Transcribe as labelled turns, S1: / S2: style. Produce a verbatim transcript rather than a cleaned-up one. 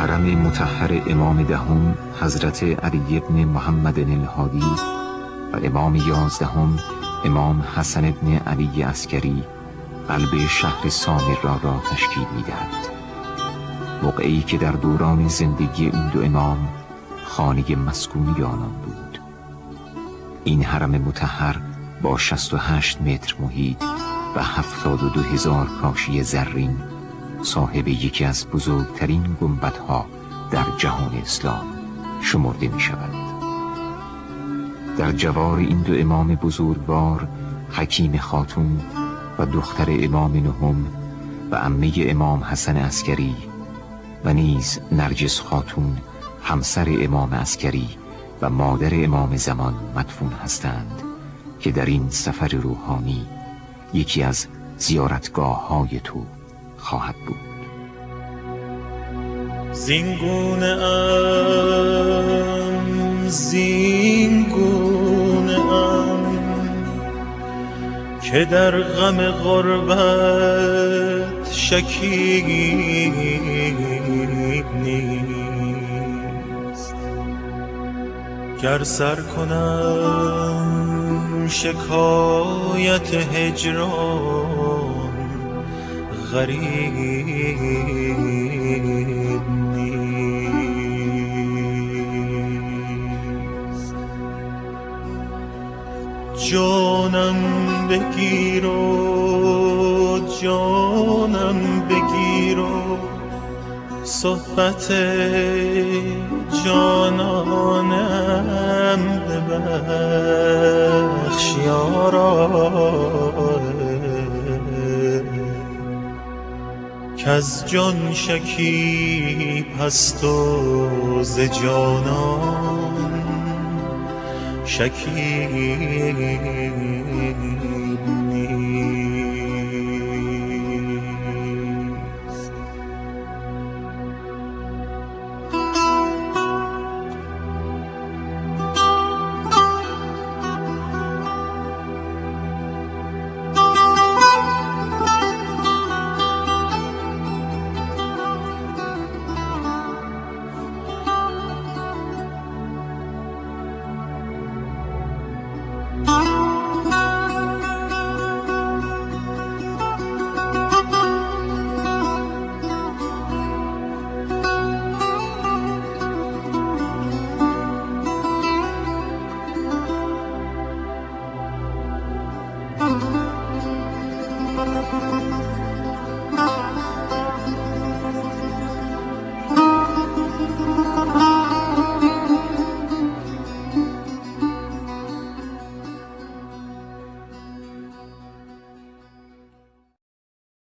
S1: حرم مطهر امام دهم حضرت علی بن محمد الهادی و امام یازدهم امام حسن بن علی عسکری قلب شهر سامر را را تشکیل می‌دهد. موقعی که در دوران زندگی این دو امام خانه مسکونی آنان بود. این حرم مطهر با شصت و هشت متر محیط و هفتاد و دو هزار کاشی زرین صاحب یکی از بزرگترین گنبدها در جهان اسلام شمرده می شود. در جوار این دو امام بزرگوار حکیم خاتون و دختر امام نهم و عمه امام حسن عسکری و نیز نرجس خاتون همسر امام عسکری و مادر امام زمان مدفون هستند که در این سفر روحانی یکی از زیارتگاه های تو خواهد بود.
S2: زینگونه ام زینگونه ام که در غم غربت شکیب نیست. گر سر کنم شکایت هجران غریب نیست. جانم بگیر و جانم بگیر و صحبت جانانم ببخش یارا، کز جان شکیب هست و ز جانان شکیب